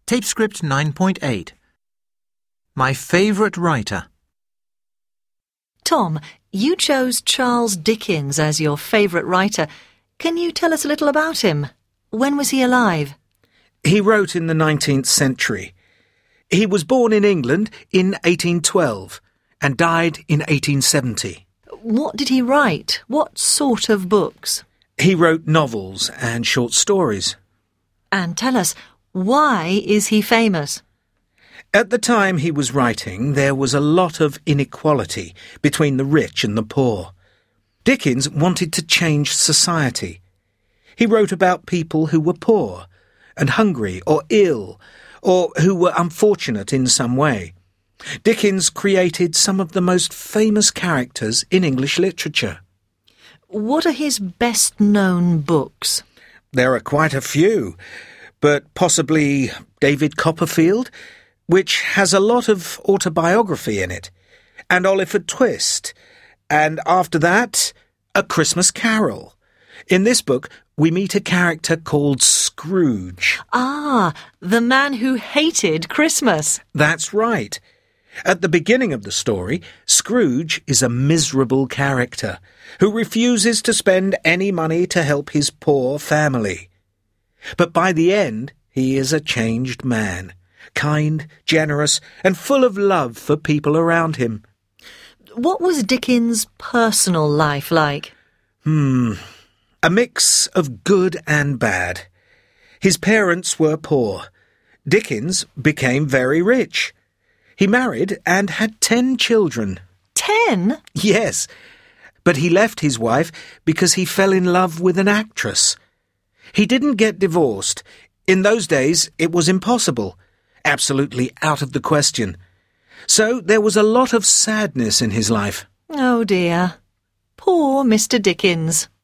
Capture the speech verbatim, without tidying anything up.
Tape script nine point eight. My favourite writer. Tom, you chose Charles Dickens as your favourite writer. Can you tell us a little about him? When was he alive? He wrote in the nineteenth century. He was born in England in eighteen twelve and died in eighteen seventy. What did he write? What sort of books? He wrote novels and short stories. And tell us, why is he famous? At the time he was writing, there was a lot of inequality between the rich and the poor. Dickens wanted to change society. He wrote about people who were poor and hungry or ill, or who were unfortunate in some way. Dickens created some of the most famous characters in English literature. What are his best-known books? There are quite a few, but possibly David Copperfield, which has a lot of autobiography in it, and Oliver Twist, and after that, A Christmas Carol. In this book, we meet a character called Scrooge. Ah, the man who hated Christmas. That's right. At the beginning of the story, Scrooge is a miserable character who refuses to spend any money to help his poor family. But by the end, he is a changed man, kind, generous, and full of love for people around him. What was Dickens' personal life like? Hmm, a mix of good and bad. His parents were poor. Dickens became very rich. He married and had ten children. Ten? Yes, but he left his wife because he fell in love with an actress. He didn't get divorced. In those days, it was impossible, absolutely out of the question. So there was a lot of sadness in his life. Oh dear. Poor Mister Dickens.